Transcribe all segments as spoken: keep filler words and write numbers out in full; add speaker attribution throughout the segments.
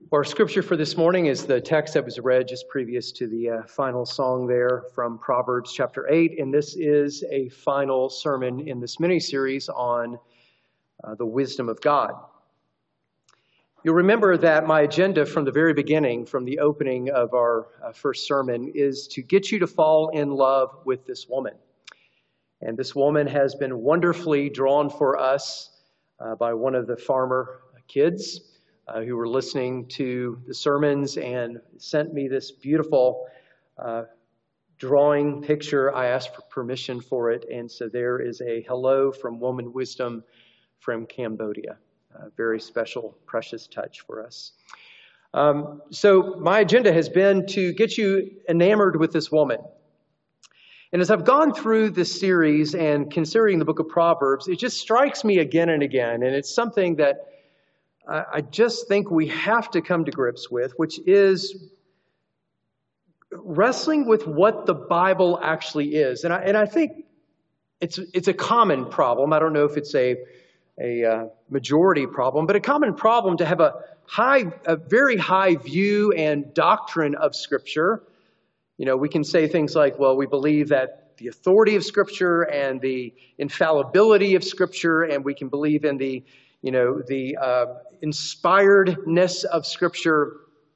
Speaker 1: Our scripture for this morning is the text that was read just previous to the uh, final song there from Proverbs chapter eight. And this is a final sermon in this mini-series on uh, the wisdom of God. You'll remember that my agenda from the very beginning, from the opening of our uh, first sermon, is to get you to fall in love with this woman. And this woman has been wonderfully drawn for us uh, by one of the farmer kids uh, who were listening to the sermons and sent me this beautiful uh, drawing picture. I asked for permission for it, and so there is a hello from Woman Wisdom from Cambodia. A very special, precious touch for us. Um, so my agenda has been to get you enamored with this woman. And as I've gone through this series and considering the book of Proverbs, it just strikes me again and again. And it's something that I, I just think we have to come to grips with, which is wrestling with what the Bible actually is. And I, and I think it's, it's a common problem. I don't know if it's a a uh, majority problem, but a common problem to have a high, a very high view and doctrine of Scripture. You know, we can say things like, well, we believe that the authority of Scripture and the infallibility of Scripture, and we can believe in the, you know, the uh, inspiredness of Scripture.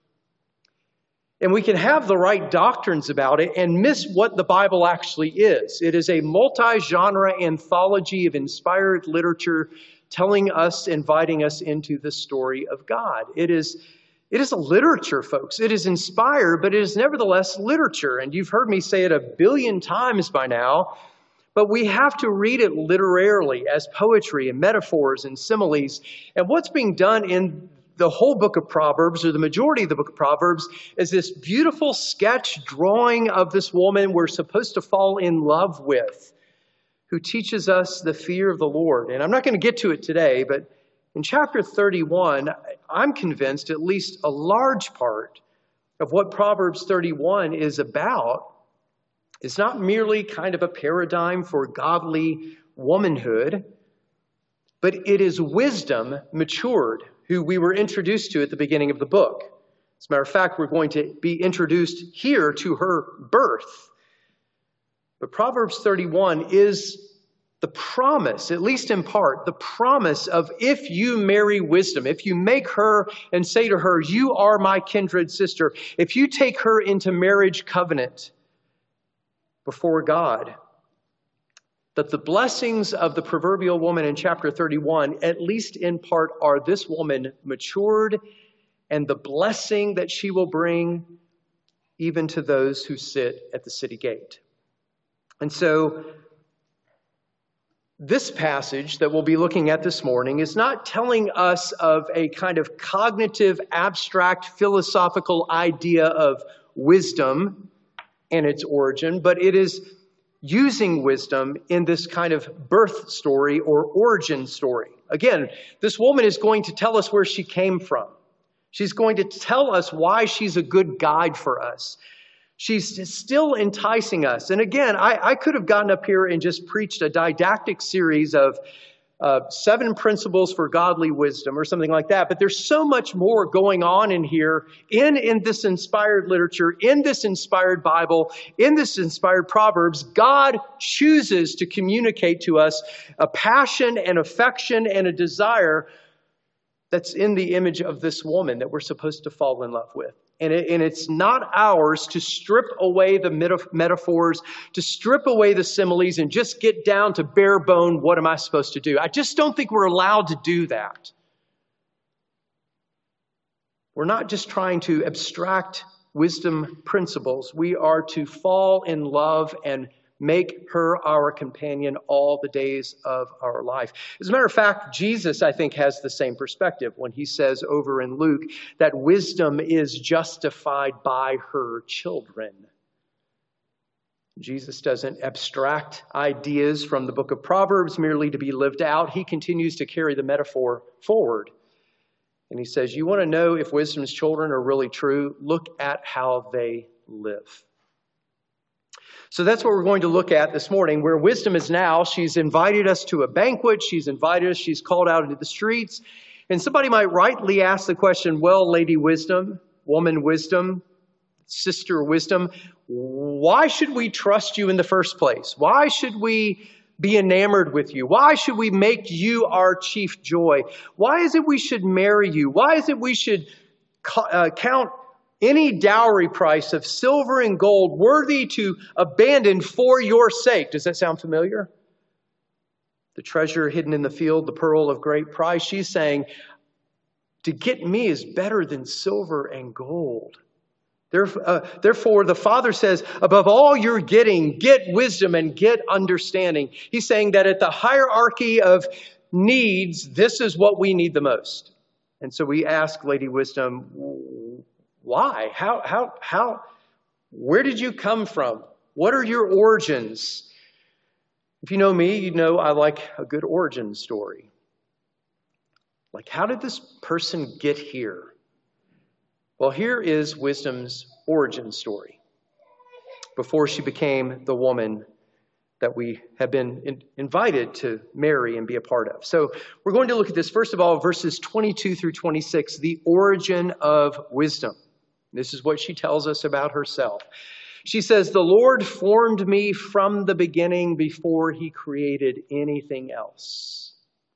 Speaker 1: And we can have the right doctrines about it and miss what the Bible actually is. It is a multi-genre anthology of inspired literature telling us, inviting us into the story of God. It is, it is a literature, folks. It is inspired, but it is nevertheless literature. And you've heard me say it a billion times by now, but we have to read it literarily as poetry and metaphors and similes. And what's being done in the whole book of Proverbs, or the majority of the book of Proverbs, is this beautiful sketch drawing of this woman we're supposed to fall in love with, who teaches us the fear of the Lord. And I'm not going to get to it today, but in chapter thirty-one, I'm convinced at least a large part of what Proverbs thirty-one is about is not merely kind of a paradigm for godly womanhood, but it is wisdom matured, who we were introduced to at the beginning of the book. As a matter of fact, we're going to be introduced here to her birth. But Proverbs thirty-one is the promise, at least in part, the promise of if you marry wisdom, if you make her and say to her, you are my kindred sister, if you take her into marriage covenant before God, that the blessings of the proverbial woman in chapter thirty-one, at least in part, are this woman matured and the blessing that she will bring even to those who sit at the city gate. And so this passage that we'll be looking at this morning is not telling us of a kind of cognitive, abstract, philosophical idea of wisdom and its origin, but it is using wisdom in this kind of birth story or origin story. Again, this woman is going to tell us where she came from. She's going to tell us why she's a good guide for us. She's still enticing us. And again, I, I could have gotten up here and just preached a didactic series of uh, seven principles for godly wisdom or something like that. But there's so much more going on in here, in, in this inspired literature, in this inspired Bible, in this inspired Proverbs. God chooses to communicate to us a passion and affection and a desire that's in the image of this woman that we're supposed to fall in love with. And, it, and it's not ours to strip away the metaf- metaphors, to strip away the similes and just get down to bare bone, what am I supposed to do? I just don't think we're allowed to do that. We're not just trying to abstract wisdom principles. We are to fall in love and make her our companion all the days of our life. As a matter of fact, Jesus, I think, has the same perspective when he says over in Luke that wisdom is justified by her children. Jesus doesn't abstract ideas from the book of Proverbs merely to be lived out. He continues to carry the metaphor forward. And he says, you want to know if wisdom's children are really true? Look at how they live. So that's what we're going to look at this morning, where wisdom is now. She's invited us to a banquet. She's invited us. She's called out into the streets. And somebody might rightly ask the question, well, Lady Wisdom, woman wisdom, sister wisdom, why should we trust you in the first place? Why should we be enamored with you? Why should we make you our chief joy? Why is it we should marry you? Why is it we should uh, count any dowry price of silver and gold worthy to abandon for your sake? Does that sound familiar? The treasure hidden in the field, the pearl of great price. She's saying, to get me is better than silver and gold. Therefore, the Father says, above all you're getting, get wisdom and get understanding. He's saying that at the hierarchy of needs, this is what we need the most. And so we ask Lady Wisdom, why? How, how, how, where did you come from? What are your origins? If you know me, you know I like a good origin story. Like, how did this person get here? Well, here is Wisdom's origin story before she became the woman that we have been in, invited to marry and be a part of. So we're going to look at this, first of all, verses twenty-two through twenty-six, the origin of wisdom. This is what she tells us about herself. She says, the Lord formed me from the beginning before he created anything else.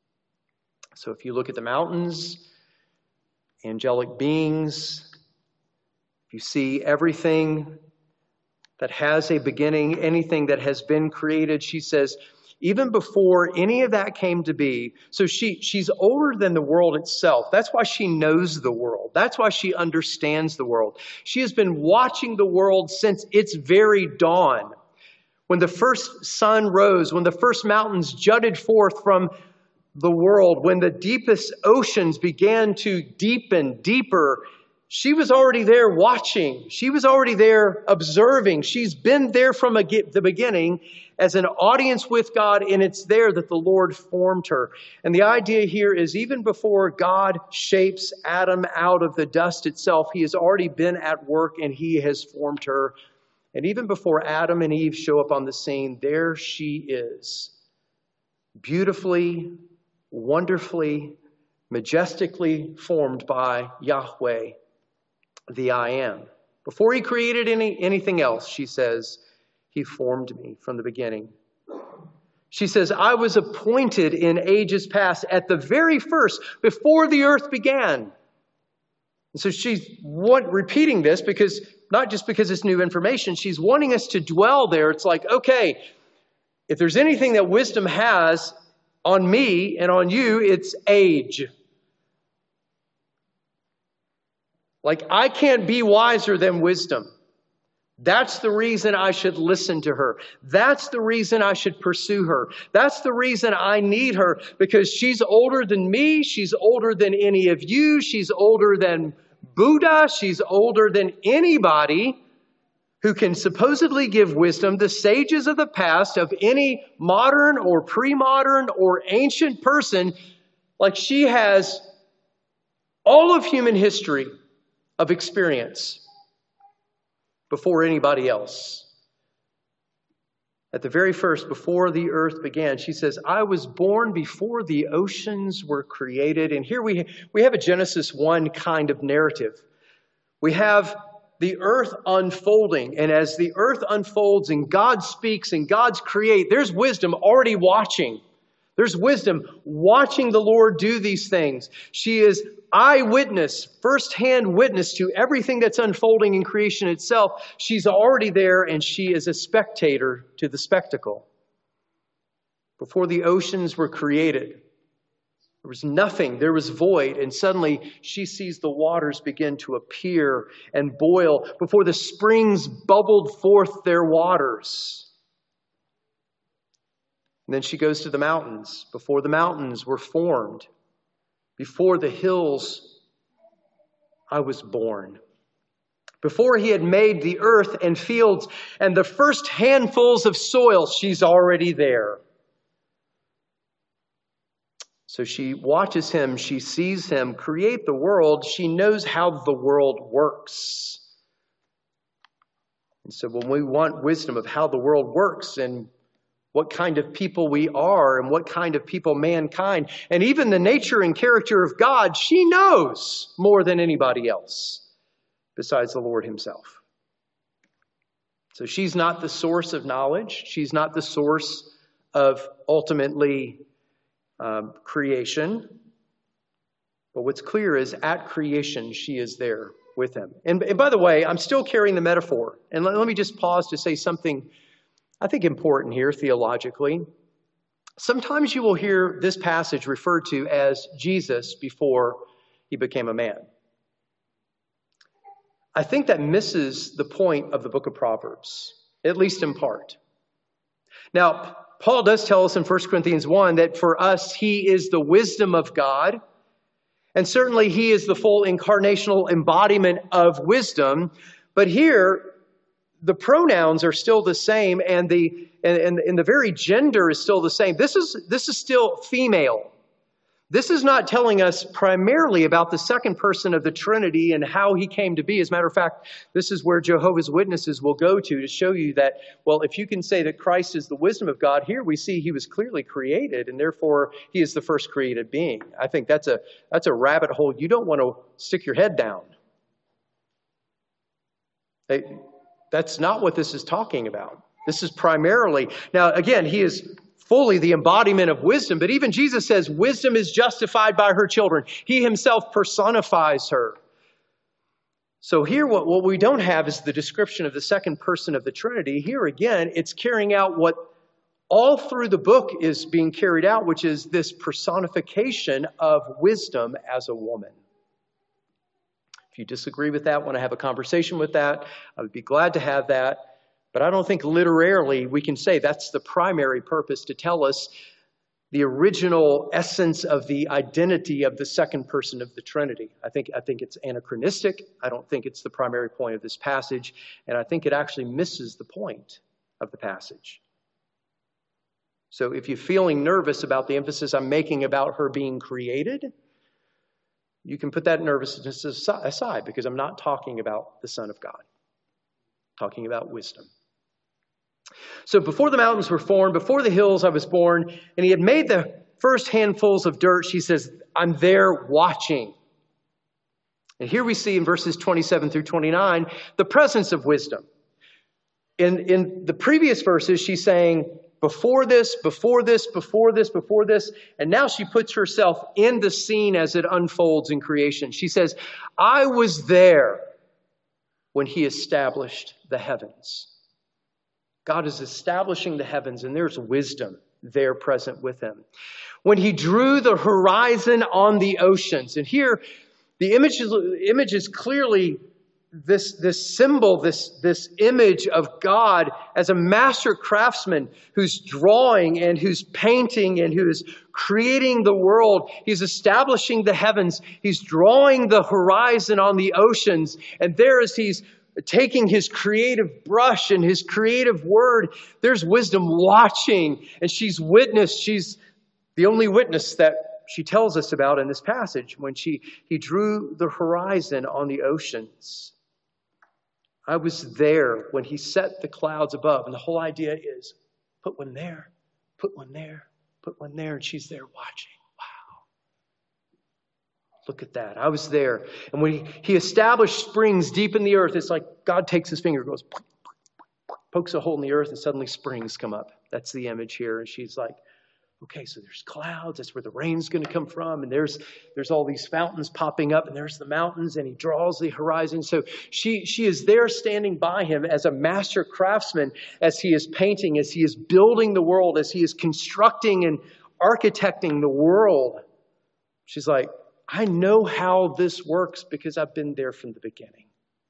Speaker 1: So if you look at the mountains, angelic beings, you see everything that has a beginning, anything that has been created, she says, even before any of that came to be. So she, she's older than the world itself. That's why she knows the world. That's why she understands the world. She has been watching the world since its very dawn. When the first sun rose, when the first mountains jutted forth from the world, when the deepest oceans began to deepen deeper, she was already there watching. She was already there observing. She's been there from the beginning as an audience with God, and it's there that the Lord formed her. And the idea here is even before God shapes Adam out of the dust itself, he has already been at work and he has formed her. And even before Adam and Eve show up on the scene, there she is, beautifully, wonderfully, majestically formed by Yahweh, the I Am. Before he created any, anything else, she says, he formed me from the beginning. She says, I was appointed in ages past at the very first, before the earth began. And so she's what, repeating this because, not just because it's new information, she's wanting us to dwell there. It's like, okay, if there's anything that wisdom has on me and on you, it's age. Like, I can't be wiser than wisdom. That's the reason I should listen to her. That's the reason I should pursue her. That's the reason I need her, because she's older than me. She's older than any of you. She's older than Buddha. She's older than anybody who can supposedly give wisdom. The sages of the past, of any modern or pre-modern or ancient person, like she has all of human history of experience before anybody else. At the very first, before the earth began, she says, I was born before the oceans were created. And here we, we have a Genesis one kind of narrative. We have the earth unfolding. And as the earth unfolds and God speaks and God's create, there's wisdom already watching. There's wisdom watching the Lord do these things. She is eyewitness, firsthand witness to everything that's unfolding in creation itself. She's already there and she is a spectator to the spectacle. Before the oceans were created, there was nothing, there was void, and suddenly she sees the waters begin to appear and boil before the springs bubbled forth their waters. And then she goes to the mountains. Before the mountains were formed, before the hills, I was born. Before he had made the earth and fields and the first handfuls of soil, she's already there. So she watches him, she sees him create the world. She knows how the world works. And so when we want wisdom of how the world works, and what kind of people we are and what kind of people mankind, and even the nature and character of God, she knows more than anybody else besides the Lord himself. So she's not the source of knowledge. She's not the source of ultimately um, creation. But what's clear is at creation, she is there with him. And, and by the way, I'm still carrying the metaphor. And let, let me just pause to say something I think important here theologically. Sometimes you will hear this passage referred to as Jesus before he became a man. I think that misses the point of the book of Proverbs, at least in part. Now, Paul does tell us in First Corinthians one that for us, he is the wisdom of God. And certainly he is the full incarnational embodiment of wisdom. But here, the pronouns are still the same, and the and, and the very gender is still the same. This is this is still female. This is not telling us primarily about the second person of the Trinity and how he came to be. As a matter of fact, this is where Jehovah's Witnesses will go to to show you that, well, if you can say that Christ is the wisdom of God, here we see he was clearly created, and therefore he is the first created being. I think that's a that's a rabbit hole you don't want to stick your head down. They, That's not what this is talking about. This is primarily, now again, he is fully the embodiment of wisdom, but even Jesus says wisdom is justified by her children. He himself personifies her. So here what, what we don't have is the description of the second person of the Trinity. Here again, it's carrying out what all through the book is being carried out, which is this personification of wisdom as a woman. If you disagree with that, want to have a conversation with that, I would be glad to have that. But I don't think literarily we can say that's the primary purpose to tell us the original essence of the identity of the second person of the Trinity. I think, I think it's anachronistic. I don't think it's the primary point of this passage. And I think it actually misses the point of the passage. So if you're feeling nervous about the emphasis I'm making about her being created, you can put that nervousness aside, because I'm not talking about the Son of God. I'm talking about wisdom. So before the mountains were formed, before the hills I was born, and he had made the first handfuls of dirt, she says, I'm there watching. And here we see in verses twenty-seven through twenty-nine, the presence of wisdom. In, in the previous verses, she's saying, before this, before this, before this, before this. And now she puts herself in the scene as it unfolds in creation. She says, I was there when he established the heavens. God is establishing the heavens, and there's wisdom there present with him. When he drew the horizon on the oceans. And here, the image is, image is clearly This, this symbol, this, this image of God as a master craftsman who's drawing and who's painting and who is creating the world. He's establishing the heavens. He's drawing the horizon on the oceans. And there, as he's taking his creative brush and his creative word, there's wisdom watching. And she's witnessed. She's the only witness that she tells us about in this passage when she he drew the horizon on the oceans. I was there when he set the clouds above. And the whole idea is, put one there, put one there, put one there, and she's there watching. Wow. Look at that. I was there. And when he, he established springs deep in the earth, it's like God takes his finger, goes, pokes a hole in the earth, and suddenly springs come up. That's the image here. And she's like, okay, so there's clouds. That's where the rain's going to come from. And there's there's all these fountains popping up. And there's the mountains. And he draws the horizon. So she, she is there standing by him as a master craftsman, as he is painting, as he is building the world, as he is constructing and architecting the world. She's like, I know how this works because I've been there from the beginning.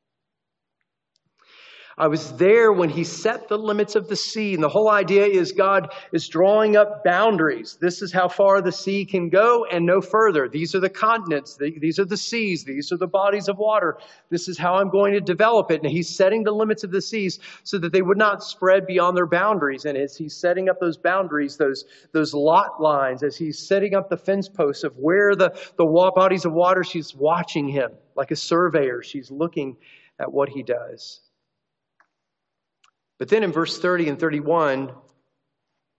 Speaker 1: I was there when he set the limits of the sea. And the whole idea is God is drawing up boundaries. This is how far the sea can go and no further. These are the continents. These are the seas. These are the bodies of water. This is how I'm going to develop it. And he's setting the limits of the seas so that they would not spread beyond their boundaries. And as he's setting up those boundaries, those, those lot lines, as he's setting up the fence posts of where the, the bodies of water, she's watching him like a surveyor. She's looking at what he does. But then in verse thirty and thirty-one,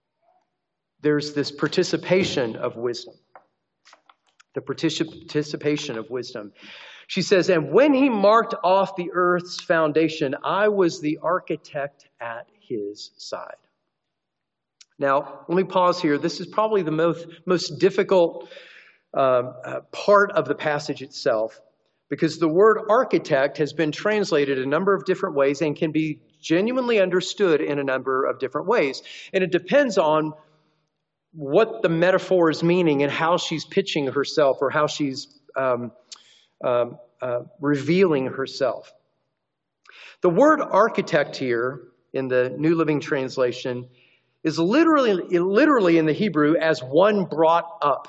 Speaker 1: there's this participation of wisdom. The participation of wisdom. She says, and when he marked off the earth's foundation, I was the architect at his side. Now, let me pause here. This is probably the most, most difficult uh, uh, part of the passage itself, because the word architect has been translated a number of different ways and can be genuinely understood in a number of different ways. And it depends on what the metaphor is meaning and how she's pitching herself or how she's um, um, uh, revealing herself. The word architect here in the New Living Translation is literally, literally in the Hebrew as one brought up.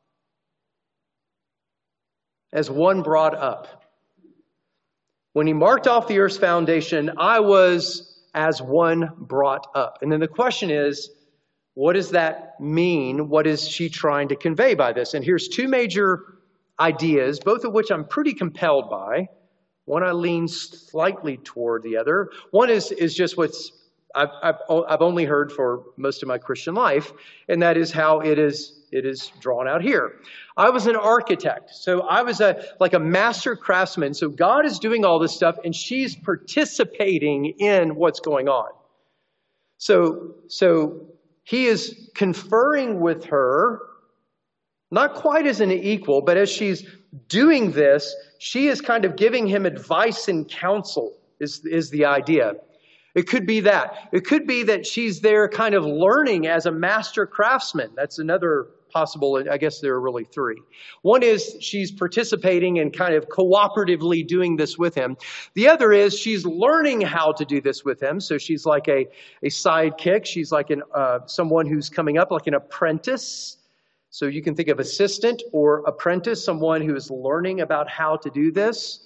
Speaker 1: As one brought up. When he marked off the earth's foundation, I was as one brought up. And then the question is, what does that mean? What is she trying to convey by this? And here's two major ideas, both of which I'm pretty compelled by. One I lean slightly toward the other. One is, is just what's I've, I've, I've only heard for most of my Christian life, and that is how it is, it is drawn out here. I was an architect, so I was a like a master craftsman. So God is doing all this stuff, and she's participating in what's going on. So, so he is conferring with her, not quite as an equal, but as she's doing this, she is kind of giving him advice and counsel, is, is the idea. It could be that. It could be that she's there kind of learning as a master craftsman. That's another possible, I guess there are really three. One is she's participating and kind of cooperatively doing this with him. The other is she's learning how to do this with him. So she's like a, a sidekick. She's like an uh, someone who's coming up, like an apprentice. So you can think of assistant or apprentice, someone who is learning about how to do this.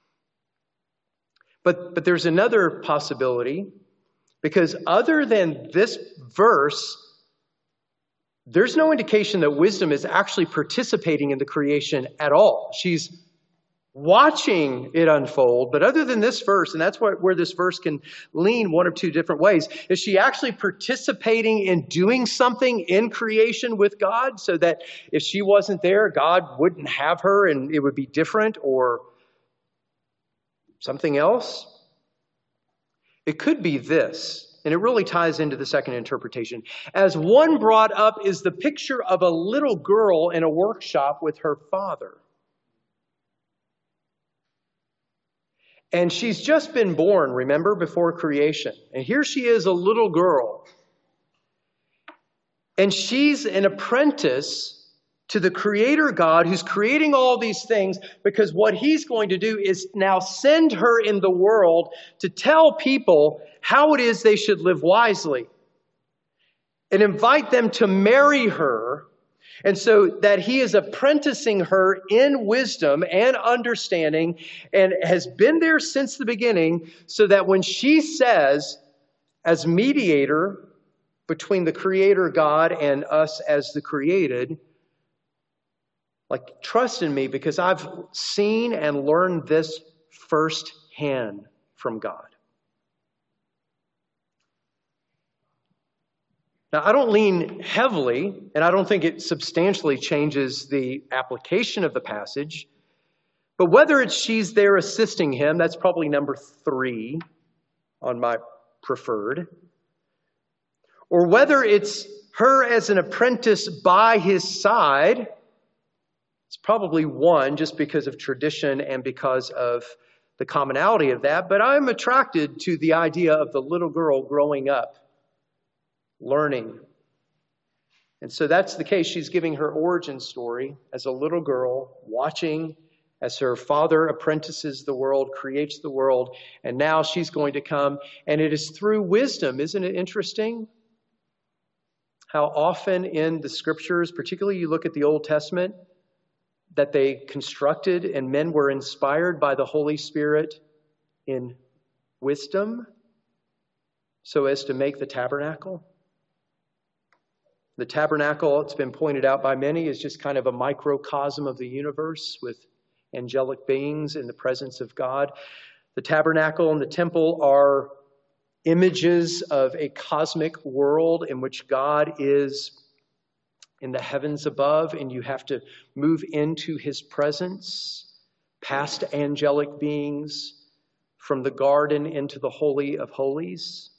Speaker 1: But, but there's another possibility, because other than this verse, there's no indication that wisdom is actually participating in the creation at all. She's watching it unfold, but other than this verse, and that's what, where this verse can lean one of two different ways, is she actually participating in doing something in creation with God, so that if she wasn't there, God wouldn't have her and it would be different, or something else? It could be this, and it really ties into the second interpretation. As one brought up is the picture of a little girl in a workshop with her father. And she's just been born, remember, before creation. And here she is, a little girl. And she's an apprentice to the Creator God who's creating all these things, because what he's going to do is now send her in the world to tell people how it is they should live wisely and invite them to marry her. And so that he is apprenticing her in wisdom and understanding, and has been there since the beginning, so that when she says, as mediator between the Creator God and us as the created, like, trust in me because I've seen and learned this firsthand from God. Now, I don't lean heavily, and I don't think it substantially changes the application of the passage, but whether it's she's there assisting him, that's probably number three on my preferred, or whether it's her as an apprentice by his side, it's probably one, just because of tradition and because of the commonality of that. But I'm attracted to the idea of the little girl growing up, learning. And so that's the case. She's giving her origin story as a little girl, watching as her father apprentices the world, creates the world, and now she's going to come. And it is through wisdom. Isn't it interesting how often in the Scriptures, particularly you look at the Old Testament, that they constructed and men were inspired by the Holy Spirit in wisdom so as to make the tabernacle? The tabernacle, it's been pointed out by many, is just kind of a microcosm of the universe with angelic beings in the presence of God. The tabernacle and the temple are images of a cosmic world in which God is in the heavens above, and you have to move into his presence, past angelic beings, from the garden into the Holy of Holies.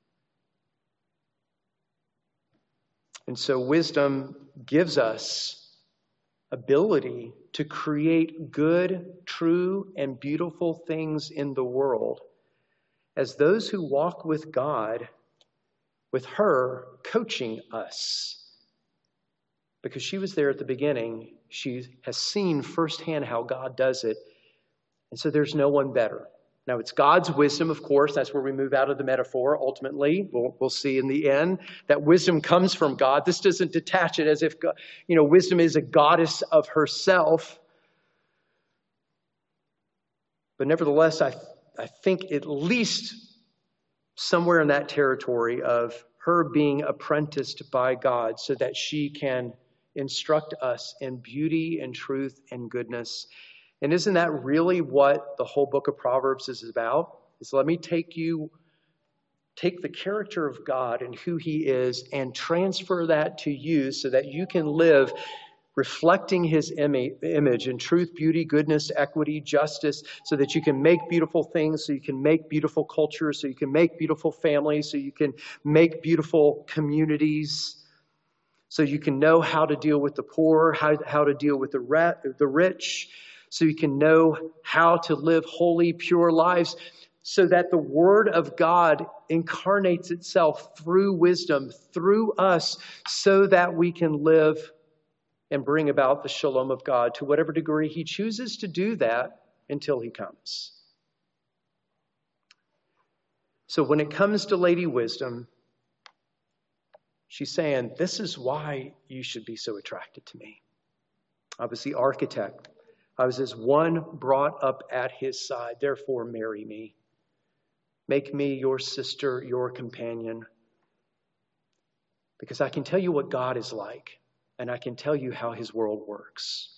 Speaker 1: And so wisdom gives us ability to create good, true, and beautiful things in the world as those who walk with God, with her coaching us. Because she was there at the beginning. She has seen firsthand how God does it. And so there's no one better. Now, it's God's wisdom, of course. That's where we move out of the metaphor, ultimately. We'll, we'll see in the end that wisdom comes from God. This doesn't detach it as if, God, you know, wisdom is a goddess of herself. But nevertheless, I, I think at least somewhere in that territory of her being apprenticed by God so that she can instruct us in beauty and truth and goodness. And isn't that really what the whole book of Proverbs is about? Is let me take you, take the character of God and who he is and transfer that to you so that you can live reflecting his image in truth, beauty, goodness, equity, justice, so that you can make beautiful things, so you can make beautiful cultures, so you can make beautiful families, so you can make beautiful communities, so you can know how to deal with the poor, how, how to deal with the, re- the rich, so you can know how to live holy, pure lives, so that the Word of God incarnates itself through wisdom, through us, so that we can live and bring about the shalom of God to whatever degree he chooses to do that until he comes. So when it comes to Lady Wisdom, she's saying, this is why you should be so attracted to me. I was the architect. I was as one brought up at his side. Therefore, marry me. Make me your sister, your companion. Because I can tell you what God is like. And I can tell you how his world works.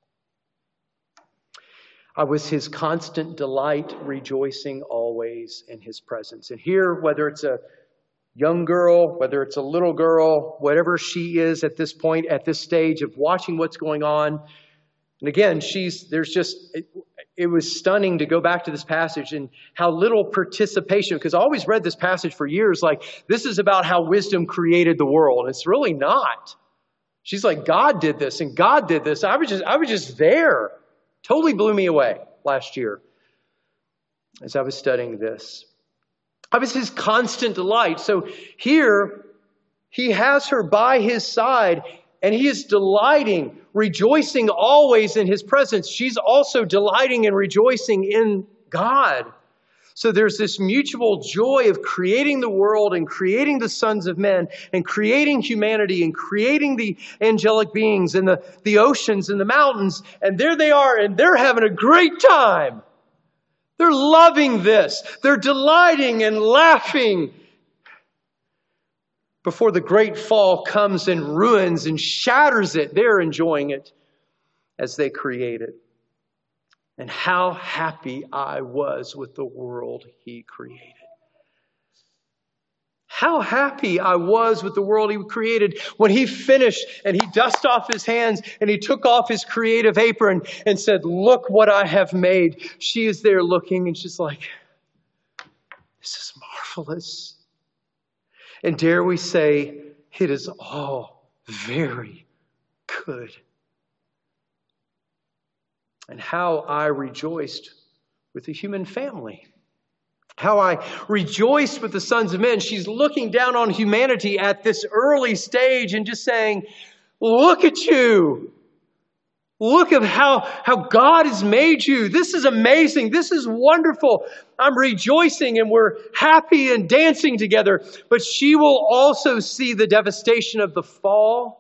Speaker 1: I was his constant delight, rejoicing always in his presence. And here, whether it's a young girl, whether it's a little girl, whatever she is at this point, at this stage of watching what's going on. And again, she's there's just, it, it was stunning to go back to this passage and how little participation, because I always read this passage for years like, this is about how wisdom created the world. It's really not. She's like, God did this and God did this. I was just, I was just there. Totally blew me away last year as I was studying this. I was his constant delight. So here, he has her by his side and he is delighting, rejoicing always in his presence. She's also delighting and rejoicing in God. So there's this mutual joy of creating the world and creating the sons of men and creating humanity and creating the angelic beings and the, the oceans and the mountains. And there they are, and they're having a great time. They're loving this. They're delighting and laughing before the great fall comes and ruins and shatters it. They're enjoying it as they create it. And how happy I was with the world he created. How happy I was with the world he created when he finished and he dusted off his hands and he took off his creative apron and said, look what I have made. She is there looking and she's like, this is marvelous. And dare we say, it is all very good. And how I rejoiced with the human family. How I rejoiced with the sons of men. She's looking down on humanity at this early stage and just saying, look at you. Look at how, how God has made you. This is amazing. This is wonderful. I'm rejoicing and we're happy and dancing together. But she will also see the devastation of the fall.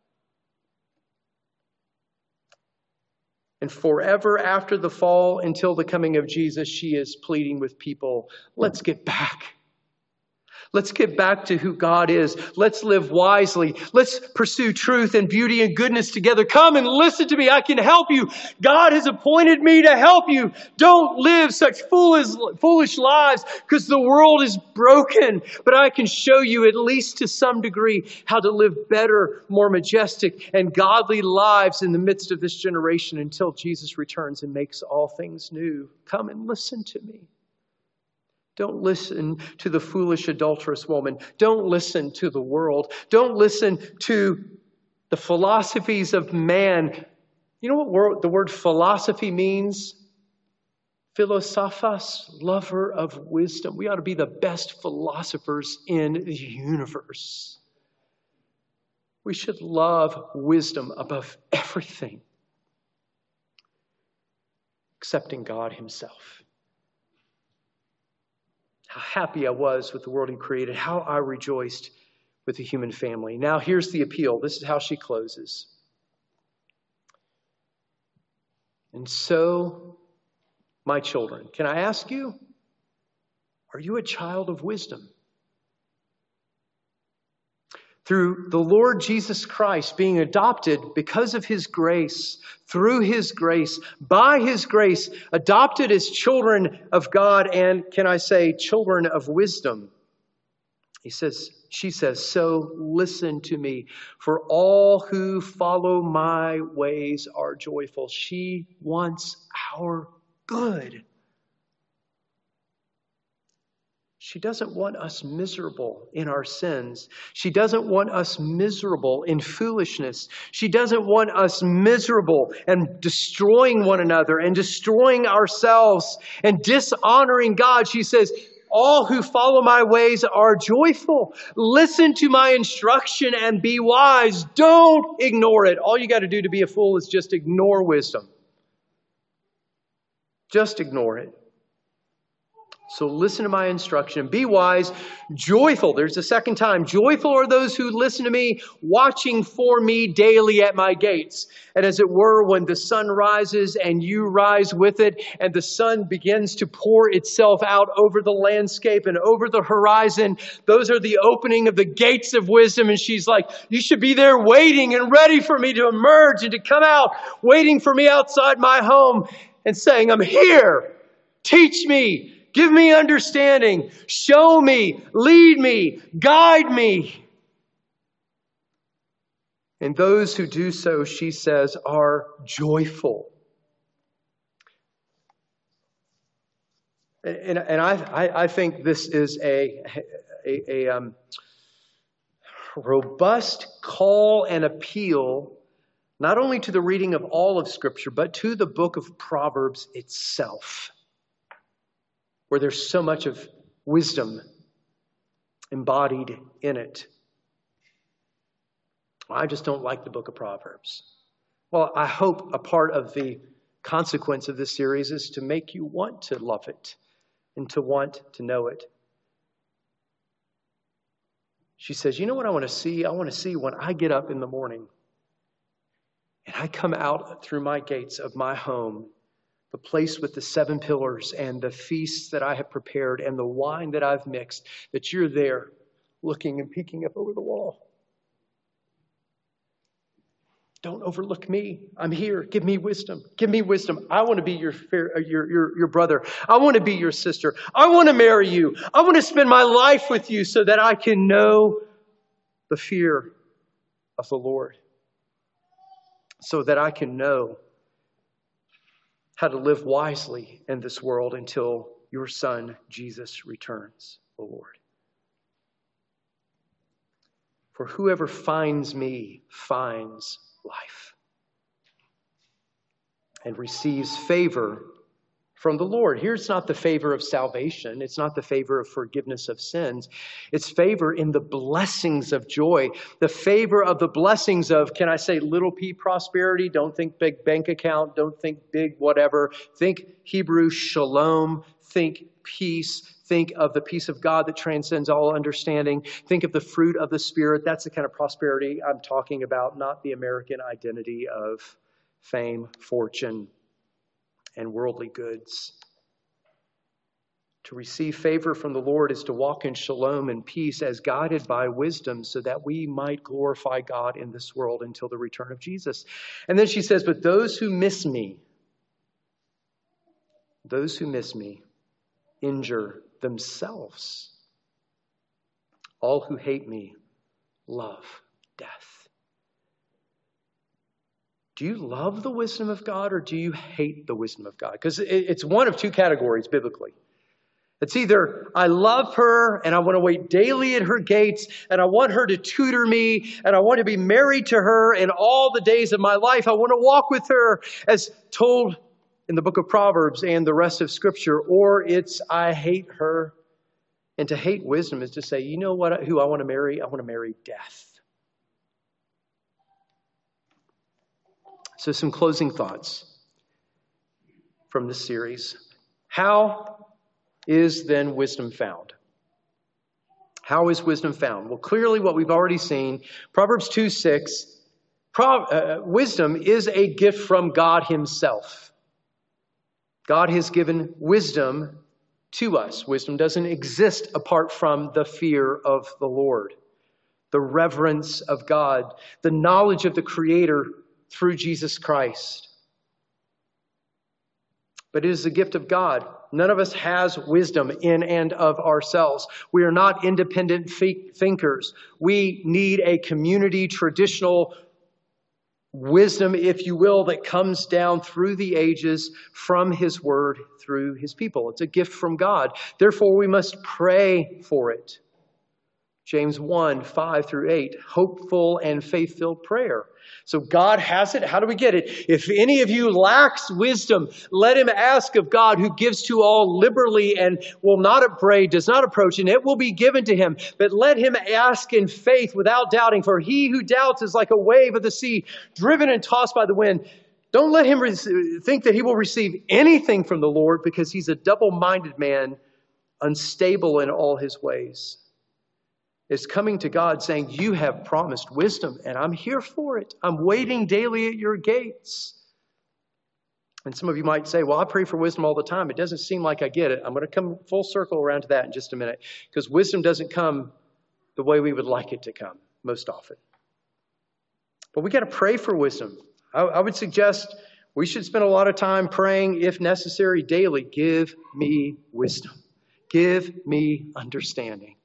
Speaker 1: And forever after the fall, until the coming of Jesus, she is pleading with people, let's get back. Let's get back to who God is. Let's live wisely. Let's pursue truth and beauty and goodness together. Come and listen to me. I can help you. God has appointed me to help you. Don't live such foolish, foolish lives because the world is broken. But I can show you, at least to some degree, how to live better, more majestic, and godly lives in the midst of this generation until Jesus returns and makes all things new. Come and listen to me. Don't listen to the foolish adulterous woman. Don't listen to the world. Don't listen to the philosophies of man. You know what word, the word philosophy means? Philosophos, lover of wisdom. We ought to be the best philosophers in the universe. We should love wisdom above everything, excepting God himself. How happy I was with the world he created, how I rejoiced with the human family. Now here's the appeal. This is how she closes. And so, my children, can I ask you, are you a child of wisdom? Through the Lord Jesus Christ being adopted because of his grace, through his grace, by his grace, adopted as children of God and, can I say, children of wisdom. He says, she says, so listen to me, for all who follow my ways are joyful. She wants our good. She doesn't want us miserable in our sins. She doesn't want us miserable in foolishness. She doesn't want us miserable and destroying one another and destroying ourselves and dishonoring God. She says, all who follow my ways are joyful. Listen to my instruction and be wise. Don't ignore it. All you got to do to be a fool is just ignore wisdom. Just ignore it. So listen to my instruction. Be wise, joyful. There's the second time. Joyful are those who listen to me, watching for me daily at my gates. And as it were, when the sun rises and you rise with it, and the sun begins to pour itself out over the landscape and over the horizon, those are the opening of the gates of wisdom. And she's like, you should be there waiting and ready for me to emerge and to come out, waiting for me outside my home and saying, I'm here. Teach me. Give me understanding. Show me. Lead me. Guide me. And those who do so, she says, are joyful. And, and I, I, I think this is a, a, a um, robust call and appeal, not only to the reading of all of Scripture, but to the book of Proverbs itself, where there's so much of wisdom embodied in it. I just don't like the book of Proverbs. Well, I hope a part of the consequence of this series is to make you want to love it and to want to know it. She says, you know what I want to see? I want to see when I get up in the morning and I come out through my gates of my home, the place with the seven pillars and the feasts that I have prepared and the wine that I've mixed, that you're there looking and peeking up over the wall. Don't overlook me. I'm here. Give me wisdom. Give me wisdom. I want to be your, your, your, your brother. I want to be your sister. I want to marry you. I want to spend my life with you so that I can know the fear of the Lord. So that I can know how to live wisely in this world until your Son, Jesus, returns, O Lord. For whoever finds me finds life and receives favor from the Lord. Here's not the favor of salvation. It's not the favor of forgiveness of sins. It's favor in the blessings of joy. The favor of the blessings of, can I say, little p prosperity? Don't think big bank account. Don't think big whatever. Think Hebrew shalom. Think peace. Think of the peace of God that transcends all understanding. Think of the fruit of the Spirit. That's the kind of prosperity I'm talking about, not the American identity of fame, fortune, and worldly goods. To receive favor from the Lord is to walk in shalom and peace as guided by wisdom so that we might glorify God in this world until the return of Jesus. And then she says, but those who miss me, those who miss me injure themselves. All who hate me love death. Do you love the wisdom of God or do you hate the wisdom of God? Because it's one of two categories biblically. It's either I love her and I want to wait daily at her gates and I want her to tutor me and I want to be married to her in all the days of my life. I want to walk with her as told in the book of Proverbs and the rest of Scripture. Or it's I hate her. And to hate wisdom is to say, you know what? Who I want to marry? I want to marry death. So some closing thoughts from this series. How is then wisdom found? How is wisdom found? Well, clearly what we've already seen, Proverbs two six, Pro, uh, wisdom is a gift from God himself. God has given wisdom to us. Wisdom doesn't exist apart from the fear of the Lord, the reverence of God, the knowledge of the Creator through Jesus Christ. But it is a gift of God. None of us has wisdom in and of ourselves. We are not independent thinkers. We need a community, traditional wisdom, if you will, that comes down through the ages from His Word, through His people. It's a gift from God. Therefore, we must pray for it. James one, five through eight, hopeful and faith-filled prayer. So God has it. How do we get it? If any of you lacks wisdom, let him ask of God, who gives to all liberally and will not upbraid, does not approach, and it will be given to him. But let him ask in faith without doubting, for he who doubts is like a wave of the sea, driven and tossed by the wind. Don't let him re- think that he will receive anything from the Lord, because he's a double-minded man, unstable in all his ways. Is coming to God saying, you have promised wisdom and I'm here for it. I'm waiting daily at your gates. And some of you might say, well, I pray for wisdom all the time. It doesn't seem like I get it. I'm going to come full circle around to that in just a minute, because wisdom doesn't come the way we would like it to come most often. But we got to pray for wisdom. I, I would suggest we should spend a lot of time praying, if necessary, daily. Give me wisdom. Give me understanding.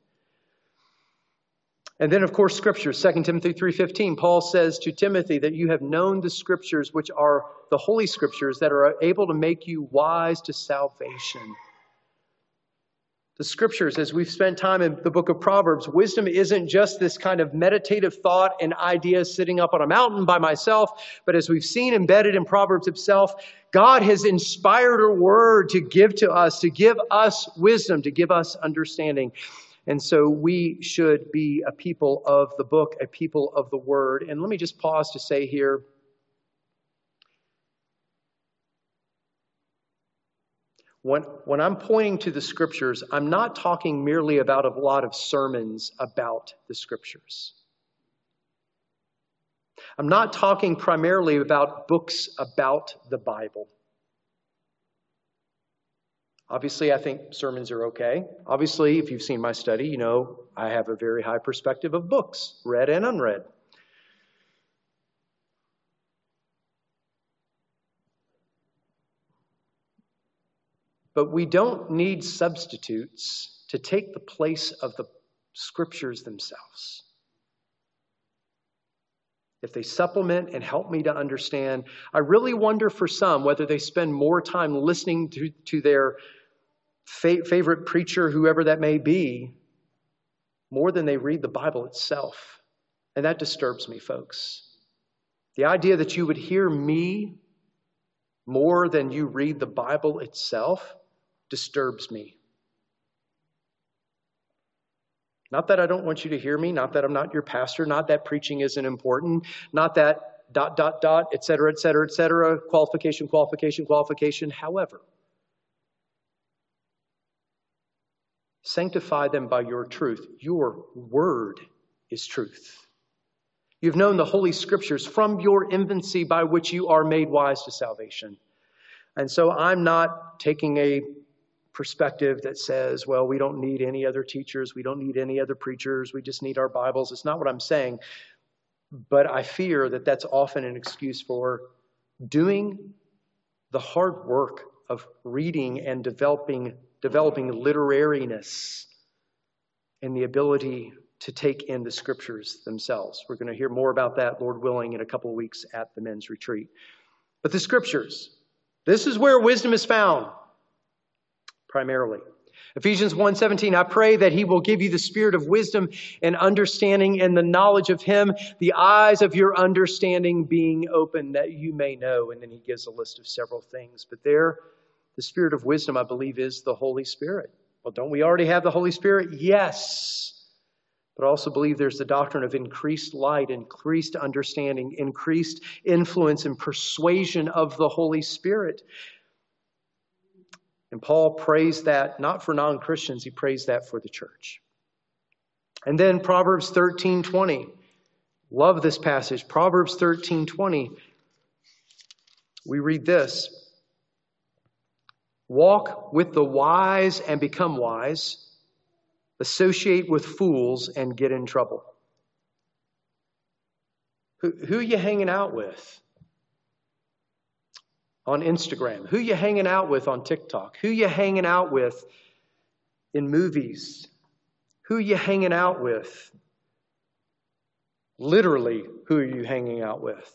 Speaker 1: And then, of course, Scripture, Second Timothy three fifteen, Paul says to Timothy that you have known the Scriptures, which are the Holy Scriptures, that are able to make you wise to salvation. The Scriptures, as we've spent time in the book of Proverbs, wisdom isn't just this kind of meditative thought and idea sitting up on a mountain by myself, but as we've seen embedded in Proverbs itself, God has inspired a word to give to us, to give us wisdom, to give us understanding. And so we should be a people of the book, a people of the word. And let me just pause to say here, when, when I'm pointing to the Scriptures, I'm not talking merely about a lot of sermons about the Scriptures. I'm not talking primarily about books about the Bible. Obviously, I think sermons are okay. Obviously, if you've seen my study, you know I have a very high perspective of books, read and unread. But we don't need substitutes to take the place of the Scriptures themselves. If they supplement and help me to understand, I really wonder for some whether they spend more time listening to, to their fa- favorite preacher, whoever that may be, more than they read the Bible itself. And that disturbs me, folks. The idea that you would hear me more than you read the Bible itself disturbs me. Not that I don't want you to hear me, not that I'm not your pastor, not that preaching isn't important, not that dot, dot, dot, et cetera, et cetera, et cetera, qualification, qualification, qualification. However, sanctify them by your truth. Your word is truth. You've known the Holy Scriptures from your infancy, by which you are made wise to salvation. And so I'm not taking a perspective that says, well, we don't need any other teachers. We don't need any other preachers. We just need our Bibles. It's not what I'm saying. But I fear that that's often an excuse for doing the hard work of reading and developing, developing literariness and the ability to take in the Scriptures themselves. We're going to hear more about that, Lord willing, in a couple of weeks at the men's retreat. But the Scriptures, this is where wisdom is found, primarily. Ephesians one seventeen, I pray that he will give you the spirit of wisdom and understanding and the knowledge of him, the eyes of your understanding being open that you may know. And then he gives a list of several things. But there, the spirit of wisdom, I believe, is the Holy Spirit. Well, don't we already have the Holy Spirit? Yes. But I also believe there's the doctrine of increased light, increased understanding, increased influence and persuasion of the Holy Spirit. And Paul prays that not for non-Christians, he prays that for the church. And then Proverbs thirteen twenty. Love this passage. Proverbs thirteen twenty. We read this. Walk with the wise and become wise. Associate with fools and get in trouble. Who, who are you hanging out with on Instagram? Who you hanging out with on TikTok? Who you hanging out with in movies? Who you hanging out with? Literally, who are you hanging out with?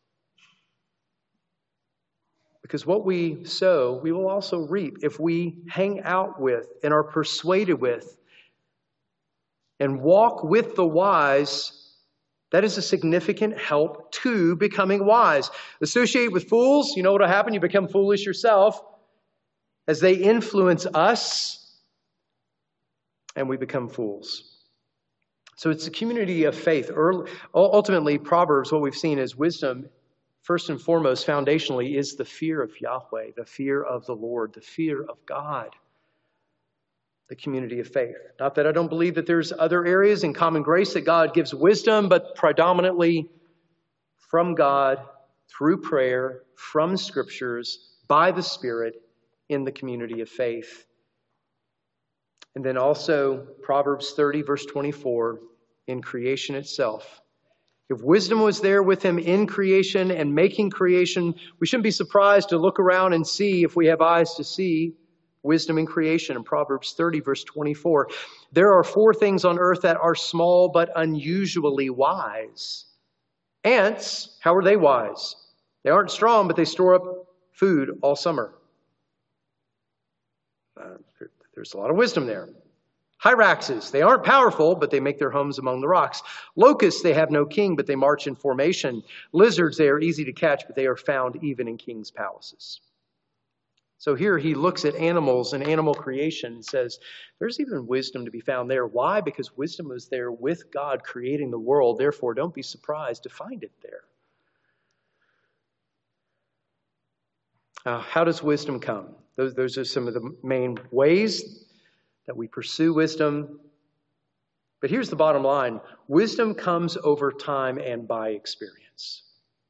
Speaker 1: Because what we sow, we will also reap. If we hang out with and are persuaded with and walk with the wise, that is a significant help to becoming wise. Associate with fools, you know what will happen? You become foolish yourself as they influence us, and we become fools. So it's a community of faith. Ultimately, Proverbs, what we've seen is wisdom, first and foremost, foundationally, is the fear of Yahweh, the fear of the Lord, the fear of God. The community of faith. Not that I don't believe that there's other areas in common grace that God gives wisdom, but predominantly from God, through prayer, from Scriptures, by the Spirit, in the community of faith. And then also Proverbs thirty, verse twenty-four, in creation itself. If wisdom was there with him in creation and making creation, we shouldn't be surprised to look around and see, if we have eyes to see, wisdom in creation. In Proverbs thirty, verse twenty-four, there are four things on earth that are small but unusually wise. Ants, how are they wise? They aren't strong, but they store up food all summer. Uh, there's a lot of wisdom there. Hyraxes, they aren't powerful, but they make their homes among the rocks. Locusts, they have no king, but they march in formation. Lizards, they are easy to catch, but they are found even in kings' palaces. So here he looks at animals and animal creation and says, there's even wisdom to be found there. Why? Because wisdom was there with God creating the world. Therefore, don't be surprised to find it there. Uh, how does wisdom come? Those, those are some of the main ways that we pursue wisdom. But here's the bottom line. Wisdom comes over time and by experience.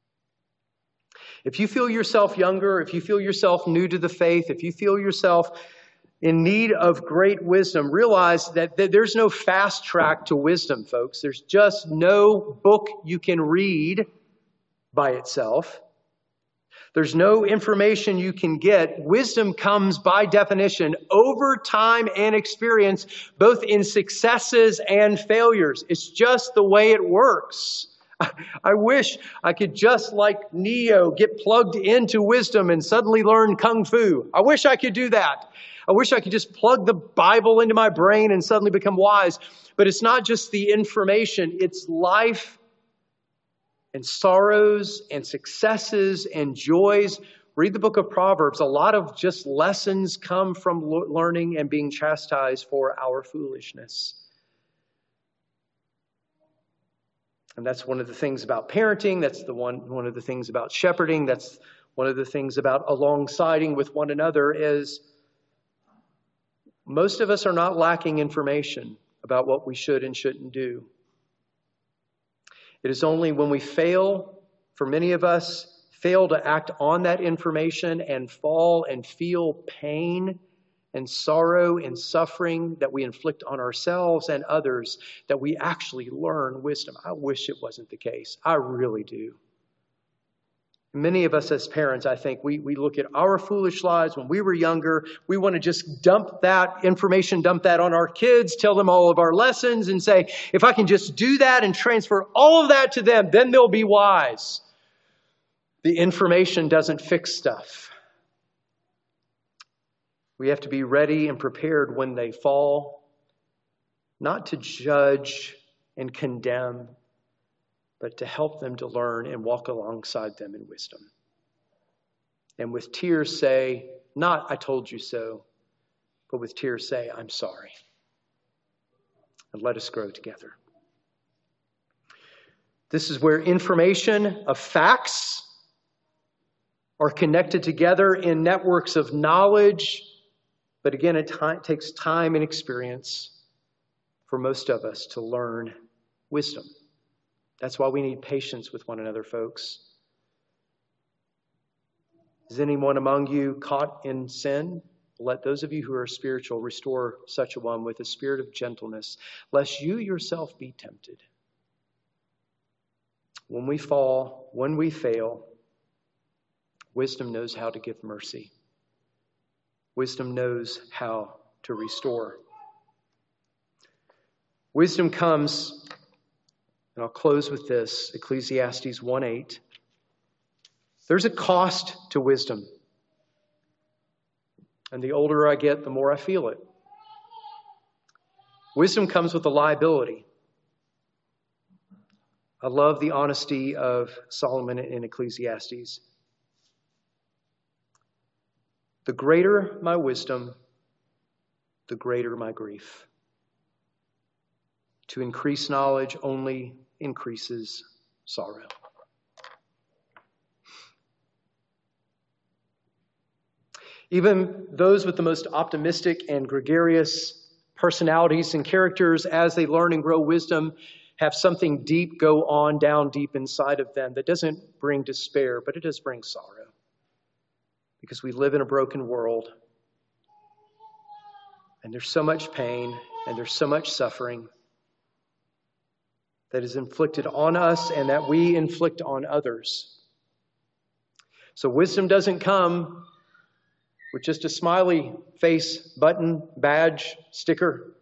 Speaker 1: If you feel yourself younger, if you feel yourself new to the faith, if you feel yourself in need of great wisdom, realize that there's no fast track to wisdom, folks. There's just no book you can read by itself. There's no information you can get. Wisdom comes by definition over time and experience, both in successes and failures. It's just the way it works. I wish I could, just like Neo, get plugged into wisdom and suddenly learn Kung Fu. I wish I could do that. I wish I could just plug the Bible into my brain and suddenly become wise. But it's not just the information. It's life and sorrows and successes and joys. Read the book of Proverbs. A lot of just lessons come from learning and being chastised for our foolishness. And that's one of the things about parenting. That's the one, one of the things about shepherding. That's one of the things about alongsiding with one another is most of us are not lacking information about what we should and shouldn't do. It is only when we fail, for many of us, fail to act on that information and fall and feel pain and sorrow and suffering that we inflict on ourselves and others, that we actually learn wisdom. I wish it wasn't the case. I really do. Many of us as parents, I think, we, we look at our foolish lives when we were younger. We want to just dump that information, dump that on our kids, tell them all of our lessons and say, if I can just do that and transfer all of that to them, then they'll be wise. The information doesn't fix stuff. We have to be ready and prepared when they fall, not to judge and condemn, but to help them to learn and walk alongside them in wisdom. And with tears say, not, I told you so, but with tears say, I'm sorry. And let us grow together. This is where information of facts are connected together in networks of knowledge. But again, it t- takes time and experience for most of us to learn wisdom. That's why we need patience with one another, folks. Is anyone among you caught in sin? Let those of you who are spiritual restore such a one with a spirit of gentleness, lest you yourself be tempted. When we fall, when we fail, wisdom knows how to give mercy. Wisdom knows how to restore. Wisdom comes, and I'll close with this, Ecclesiastes one eight. There's a cost to wisdom. And the older I get, the more I feel it. Wisdom comes with a liability. I love the honesty of Solomon in Ecclesiastes. The greater my wisdom, the greater my grief. To increase knowledge only increases sorrow. Even those with the most optimistic and gregarious personalities and characters, as they learn and grow wisdom, have something deep go on down deep inside of them that doesn't bring despair, but it does bring sorrow. Because we live in a broken world, and there's so much pain, and there's so much suffering that is inflicted on us and that we inflict on others. So wisdom doesn't come with just a smiley face, button, badge, sticker.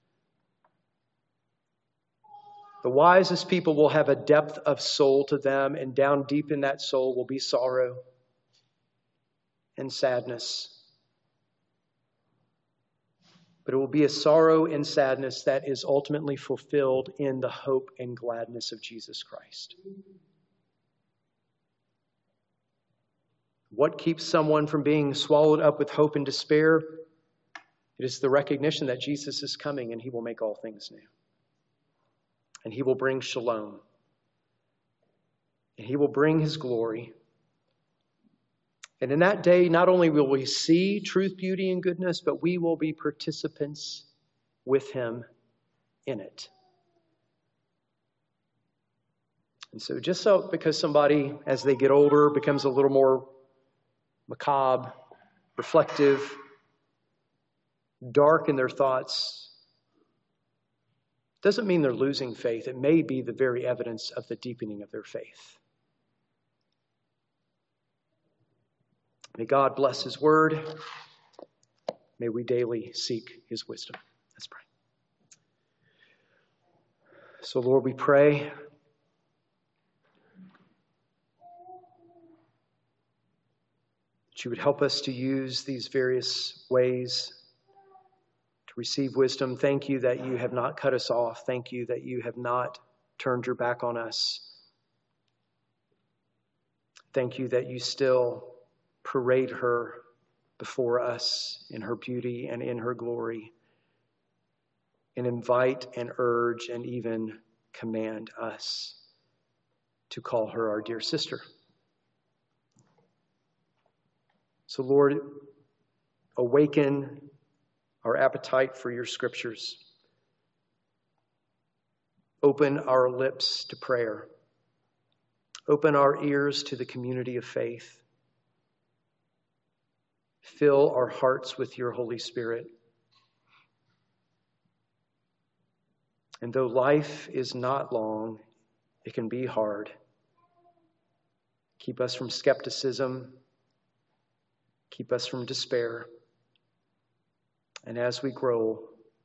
Speaker 1: The wisest people will have a depth of soul to them, and down deep in that soul will be sorrow and sadness. But it will be a sorrow and sadness that is ultimately fulfilled in the hope and gladness of Jesus Christ. What keeps someone from being swallowed up with hope and despair? It is the recognition that Jesus is coming and he will make all things new. And he will bring shalom. And he will bring his glory. And in that day, not only will we see truth, beauty, and goodness, but we will be participants with him in it. And so just so because somebody, as they get older, becomes a little more macabre, reflective, dark in their thoughts, doesn't mean they're losing faith. It may be the very evidence of the deepening of their faith. May God bless his word. May we daily seek his wisdom. Let's pray. So, Lord, we pray that you would help us to use these various ways to receive wisdom. Thank you that you have not cut us off. Thank you that you have not turned your back on us. Thank you that you still parade her before us in her beauty and in her glory, and invite and urge and even command us to call her our dear sister. So, Lord, awaken our appetite for your scriptures. Open our lips to prayer. Open our ears to the community of faith. fill our hearts with your Holy Spirit. And though life is not long, it can be hard. Keep us from skepticism. Keep us from despair. And as we grow,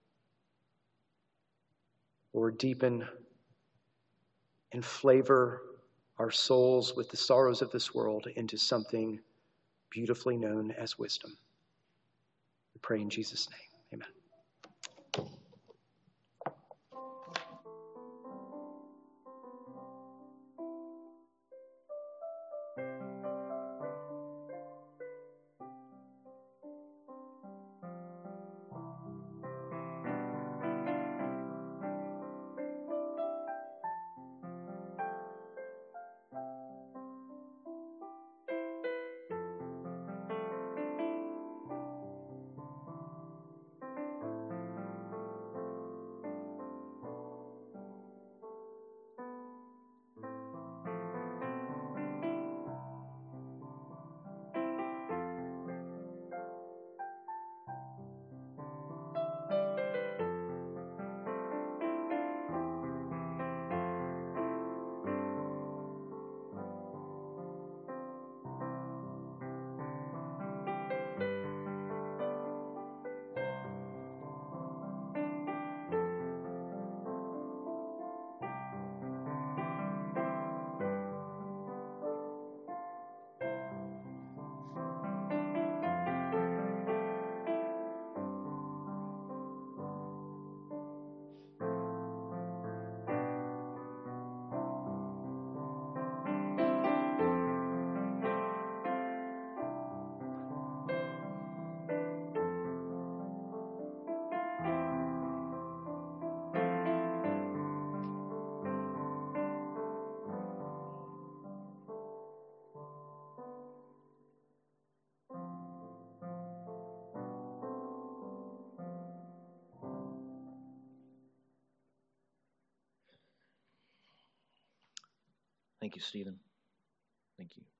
Speaker 1: Lord, deepen and flavor our souls with the sorrows of this world into something beautifully known as wisdom. We pray in Jesus' name. Amen.
Speaker 2: Thank you, Stephen. Thank you.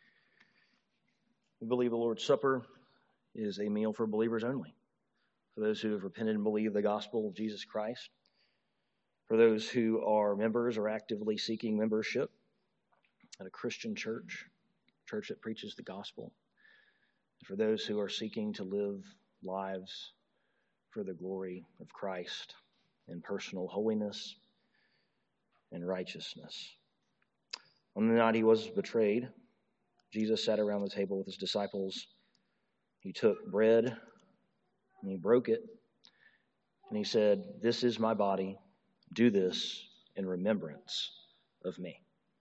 Speaker 2: We believe the Lord's Supper is a meal for believers only, for those who have repented and believe the gospel of Jesus Christ, for those who are members or actively seeking membership at a Christian church, a church that preaches the gospel, and for those who are seeking to live lives for the glory of Christ in personal holiness and righteousness. On the night he was betrayed, Jesus sat around the table with his disciples. He took bread and he broke it. And he said, "This is my body. Do this in remembrance of me."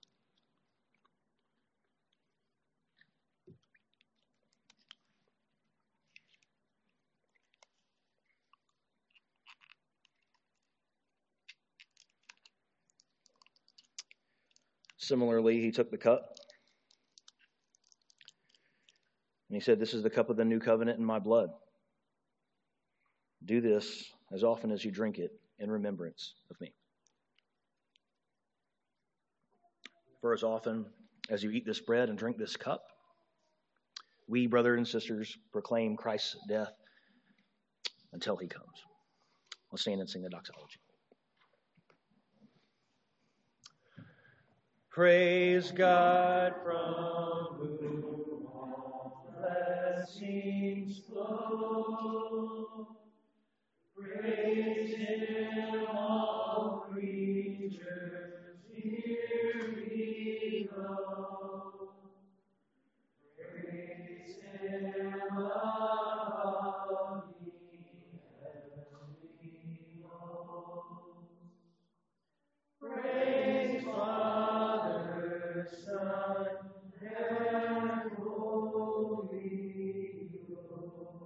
Speaker 2: Similarly, he took the cup and he said, "This is the cup of the new covenant in my blood. Do this as often as you drink it in remembrance of me." For as often as you eat this bread and drink this cup, we, brothers and sisters, proclaim Christ's death until he comes. Let's stand and sing the doxology. Praise God from whom all blessings flow. Praise him, all creatures here below. Praise him above the heavenly hosts. Praise Father, Son,